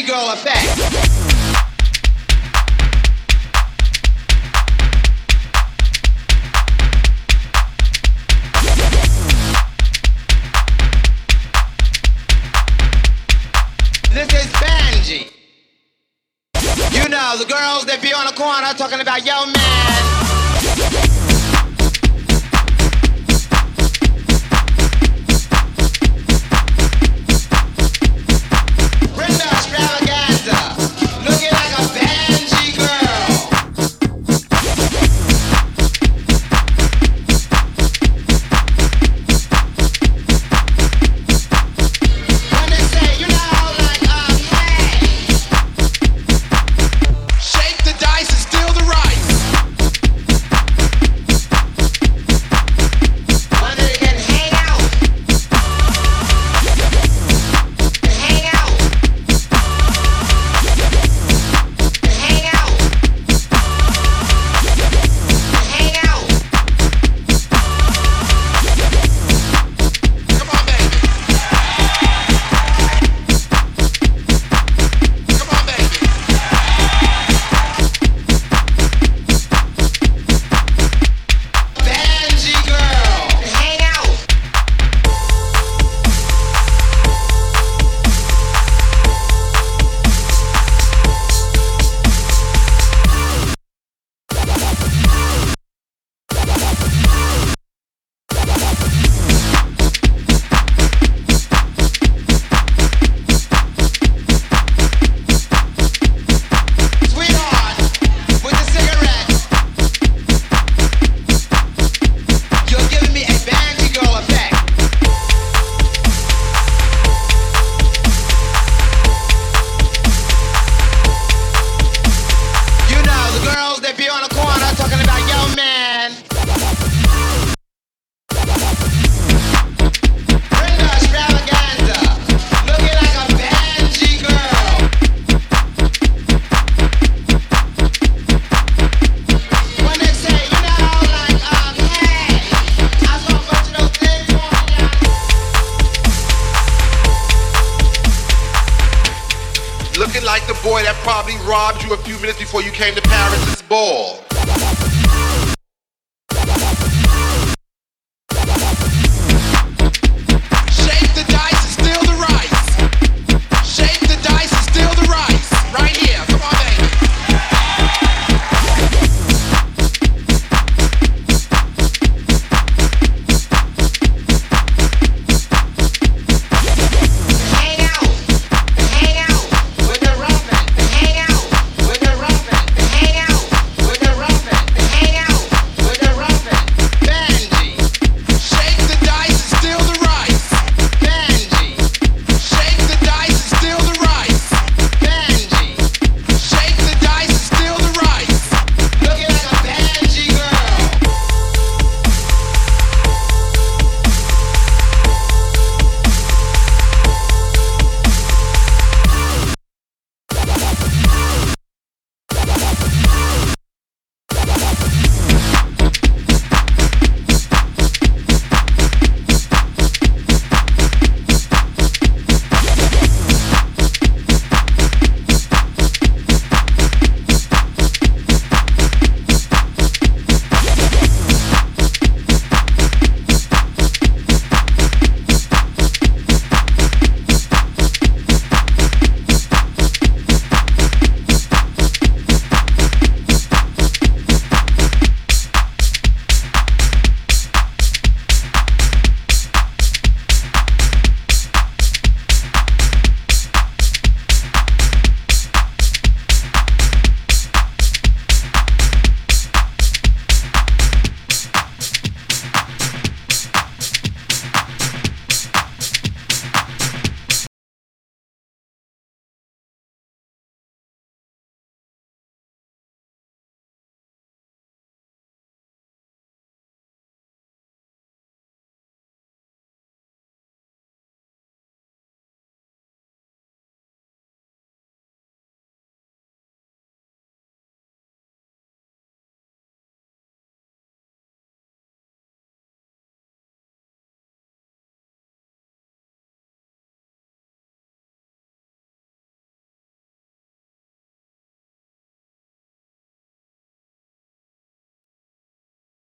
Banji Girl effect. This is Banji. You know, the girls that be on the corner talking about, yo man. Brenda Extravaganza, looking like a Banji girl. When they say, you know, like, hey. Shake the dice and steal the rice. When they can hang out. Hang out. Hang out. Hang out. Come on, baby. Come on, baby. Banji girl. Hang out. Sweetheart, with the cigarette. You're giving me a Banji girl effect. You know, the girls that be on the corner talking about, yo man. Brenda Extravaganza, looking like a Banji girl. When they say, you know, like, hey, I saw a bunch of those things walking out. Looking like the boy that probably robbed you a few minutes before you came to Paris' ball.